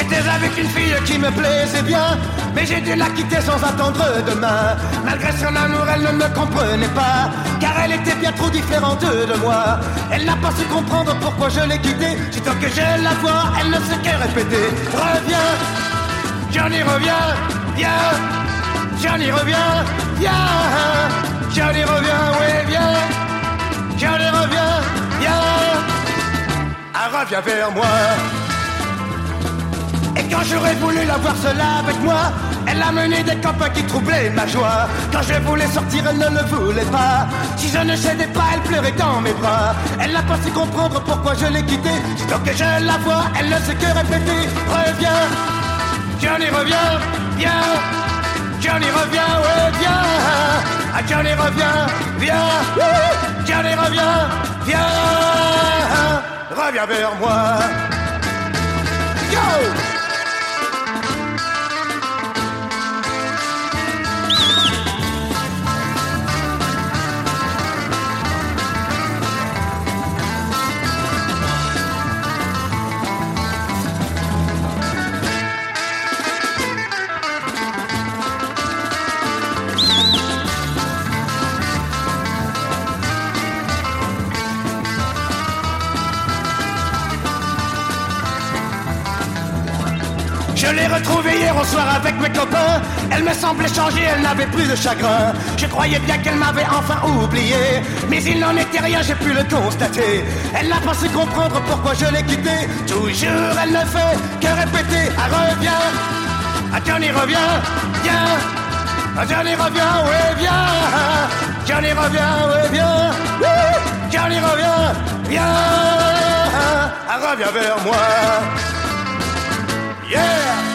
J'étais avec une fille qui me plaisait bien, mais j'ai dû la quitter sans attendre demain. Malgré son amour, elle ne me comprenait pas, car elle était bien trop différente de moi. Elle n'a pas su comprendre pourquoi je l'ai quittée. Sitôt que je la vois, elle ne sait que répéter. Reviens, Johnny, reviens, viens. Johnny, reviens, viens. Johnny, reviens, oui, viens. Johnny, reviens, viens. Ah, reviens vers moi. Et quand j'aurais voulu la voir seule avec moi, elle a mené des copains qui troublaient ma joie. Quand je voulais sortir, elle ne le voulait pas. Si je ne cédais pas, elle pleurait dans mes bras. Elle n'a pas su comprendre pourquoi je l'ai quittée. Sitôt que je la vois, elle ne sait que répéter. Reviens, Johnny, reviens, viens. Johnny, reviens, ouais, viens. Ah, Johnny, reviens, viens. Johnny, reviens, viens. Reviens vers moi. Yo! Je l'ai retrouvée hier au soir avec mes copains. Elle me semblait changer, elle n'avait plus de chagrin. Je croyais bien qu'elle m'avait enfin oublié, mais il n'en était rien, j'ai pu le constater. Elle n'a pas su comprendre pourquoi je l'ai quittée. Toujours elle ne fait que répéter. Ah, reviens, ah, Johnny, reviens, viens. Ah, Johnny, reviens, oui, viens. Johnny, reviens, oui, viens. Johnny, reviens, viens. Ah, reviens vers moi. Yeah!